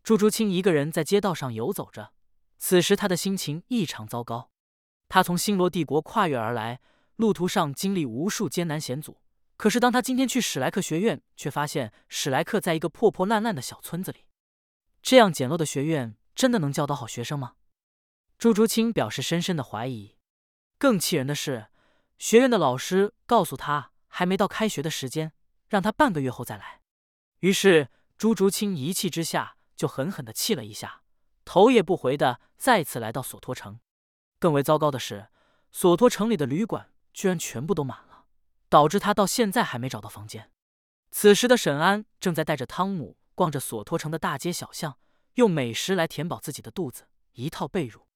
朱竹清一个人在街道上游走着，此时他的心情异常糟糕。他从星罗帝国跨越而来，路途上经历无数艰难险阻。可是当他今天去史莱克学院，却发现史莱克在一个破破烂烂的小村子里。这样简陋的学院，真的能教导好学生吗？朱竹清表示深深的怀疑。更气人的是，学院的老师告诉他还没到开学的时间，让他半个月后再来。于是朱竹清一气之下就狠狠地气了一下，头也不回地再次来到索托城。更为糟糕的是，索托城里的旅馆居然全部都满了，导致他到现在还没找到房间。此时的沈安正在带着汤姆逛着索托城的大街小巷，用美食来填饱自己的肚子，一套被褥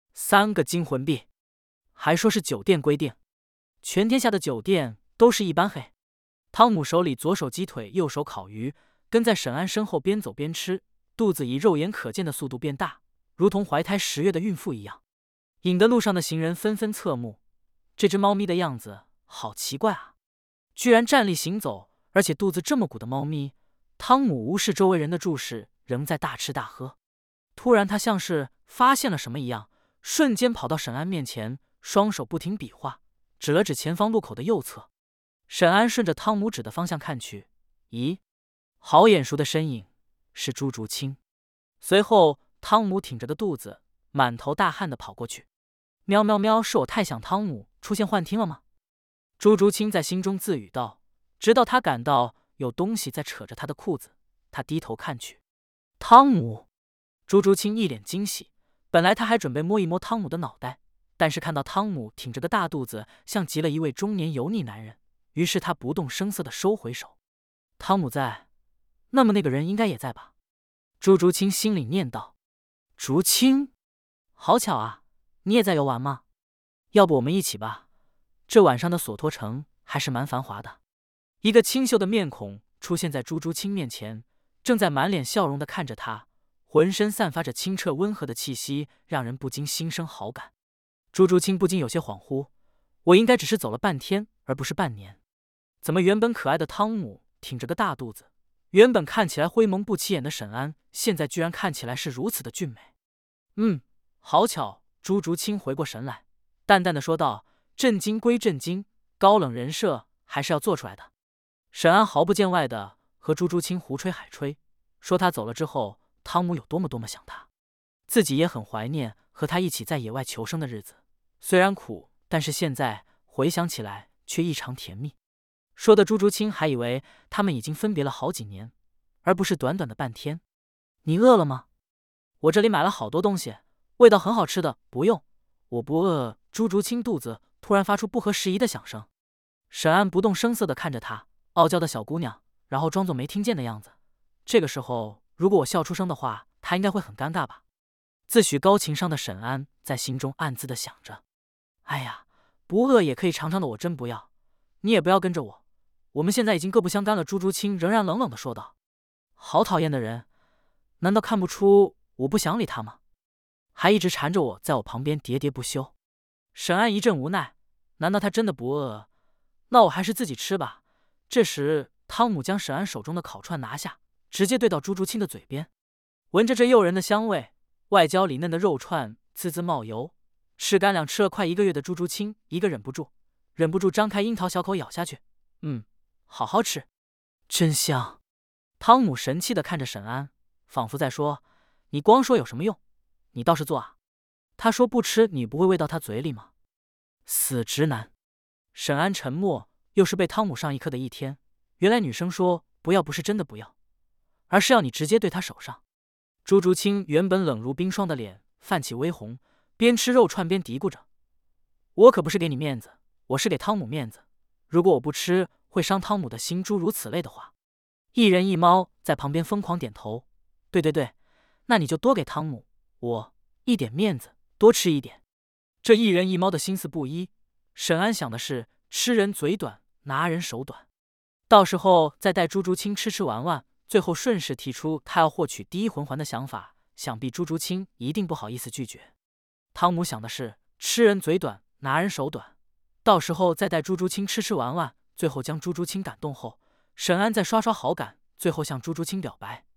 ，3个金魂币，还说是酒店规定，全天下的酒店都是一般黑。汤姆手里左手鸡腿，右手烤鱼，跟在沈安身后边走边吃，肚子以肉眼可见的速度变大，如同怀胎10月的孕妇一样。引得路上的行人纷纷侧目，这只猫咪的样子好奇怪啊，居然站立行走，而且肚子这么鼓的猫咪。汤姆无视周围人的注视，仍在大吃大喝。突然他像是发现了什么一样，瞬间跑到沈安面前，双手不停比划，指了指前方路口的右侧。沈安顺着汤姆指的方向看去，咦，好眼熟的身影，是朱竹清。随后汤姆挺着个肚子，满头大汗地跑过去。喵喵喵，是我太想汤姆出现幻听了吗？朱竹清在心中自语道，直到他感到有东西在扯着他的裤子，他低头看去，汤姆。朱竹清一脸惊喜，本来他还准备摸一摸汤姆的脑袋，但是看到汤姆挺着个大肚子，像极了一位中年油腻男人，于是他不动声色地收回手。汤姆在，那么那个人应该也在吧？朱竹清心里念道。竹清，好巧啊，你也在游玩吗？要不我们一起吧，这晚上的索托城还是蛮繁华的。一个清秀的面孔出现在朱竹清面前，正在满脸笑容地看着他，浑身散发着清澈温和的气息，让人不禁心生好感。朱竹清不禁有些恍惚，我应该只是走了半天，而不是半年。怎么原本可爱的汤姆挺着个大肚子，原本看起来灰蒙不起眼的沈安，现在居然看起来是如此的俊美。好巧。朱竹清回过神来，淡淡的说道，震惊归震惊，高冷人设还是要做出来的。沈安毫不见外的和朱竹清胡吹海吹，说他走了之后，汤姆有多么想他，自己也很怀念和他一起在野外求生的日子，虽然苦，但是现在回想起来却异常甜蜜。说的朱竹清还以为他们已经分别了好几年，而不是短短的半天。你饿了吗？我这里买了好多东西，味道很好吃的。不用，我不饿。朱竹清肚子突然发出不合时宜的响声。沈安不动声色地看着他，傲娇的小姑娘，然后装作没听见的样子。这个时候如果我笑出声的话，她应该会很尴尬吧。自诩高情商的沈安在心中暗自地想着，哎呀，不饿也可以尝尝的，我真不要。你也不要跟着我，我们现在已经各不相干了。朱竹清仍然冷冷地说道。好讨厌的人，难道看不出我不想理他吗？还一直缠着我在我旁边喋喋不休。沈安一阵无奈，难道他真的不饿？那我还是自己吃吧。这时汤姆将沈安手中的烤串拿下，直接对到朱竹清的嘴边。闻着这诱人的香味，外焦里嫩的肉串滋滋冒油，吃干粮吃了快1个月的朱竹清一个忍不住张开樱桃小口咬下去。好好吃，真香。汤姆神气地看着沈安，仿佛在说，你光说有什么用，你倒是做啊。他说不吃你不会喂到他嘴里吗？死直男。沈安沉默，又是被汤姆上一课的一天。原来女生说不要不是真的不要，而是要你直接对她手上。朱竹清原本冷如冰霜的脸泛起微红，边吃肉串边嘀咕着，我可不是给你面子，我是给汤姆面子，如果我不吃会伤汤姆的心，诸如此类的话。一人一猫在旁边疯狂点头，对，那你就多给汤姆我一点面子，多吃一点。这一人一猫的心思不一，沈安想的是吃人嘴短，拿人手短，到时候再带朱竹清吃玩玩，最后顺势提出他要获取第一魂环的想法，想必朱竹清一定不好意思拒绝。汤姆想的是吃人嘴短，拿人手短，到时候再带朱竹清吃玩玩，最后将朱竹清感动后，沈安再刷刷好感，最后向朱竹清表白。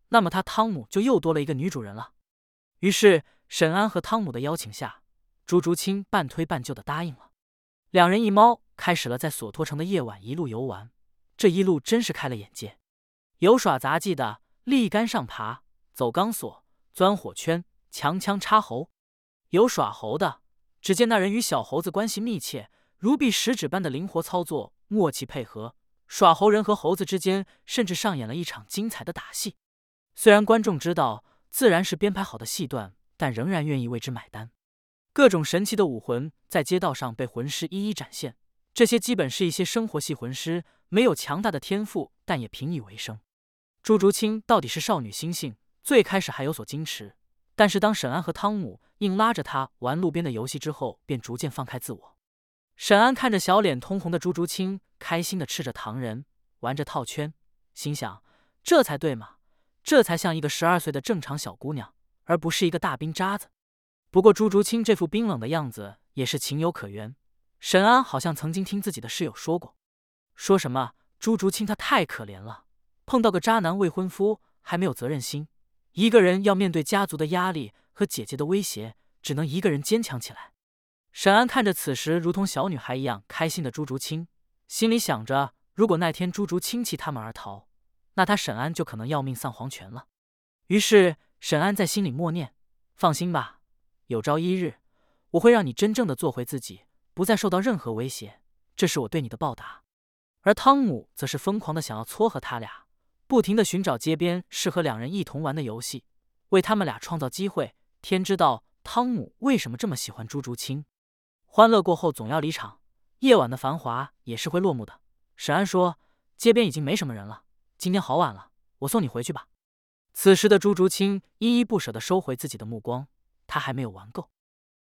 那么他汤姆就又多了一个女主人了。于是沈安和汤姆的邀请下，朱竹清半推半就的答应了。两人一猫开始了在索托城的夜晚一路游玩，这一路真是开了眼界。有耍杂技的，立杆上爬，走钢索，钻火圈，强枪插猴；有耍猴的，只见那人与小猴子关系密切，如臂使指般的灵活操作，默契配合。耍猴人和猴子之间甚至上演了一场精彩的打戏。虽然观众知道自然是编排好的戏段，但仍然愿意为之买单。各种神奇的武魂在街道上被魂师一一展现，这些基本是一些生活系魂师，没有强大的天赋，但也凭以为生。朱竹清到底是少女心性，最开始还有所矜持，但是当沈安和汤姆硬拉着她玩路边的游戏之后，便逐渐放开自我。沈安看着小脸通红的朱竹清，开心地吃着糖人，玩着套圈，心想这才对嘛，这才像一个12岁的正常小姑娘，而不是一个大冰渣子。不过朱竹清这副冰冷的样子也是情有可原。沈安好像曾经听自己的室友说过，说什么朱竹清她太可怜了，碰到个渣男未婚夫，还没有责任心，一个人要面对家族的压力和姐姐的威胁，只能一个人坚强起来。沈安看着此时如同小女孩一样开心的朱竹清，心里想着，如果那天朱竹清弃他们而逃，那他沈安就可能要命丧黄泉了。于是沈安在心里默念，放心吧，有朝一日我会让你真正的做回自己，不再受到任何威胁，这是我对你的报答。而汤姆则是疯狂的想要撮合他俩，不停的寻找街边适合两人一同玩的游戏，为他们俩创造机会。天知道汤姆为什么这么喜欢朱竹清。欢乐过后总要离场，夜晚的繁华也是会落幕的。沈安说，街边已经没什么人了，今天好晚了，我送你回去吧。此时的朱竹清依依不舍地收回自己的目光，他还没有玩够。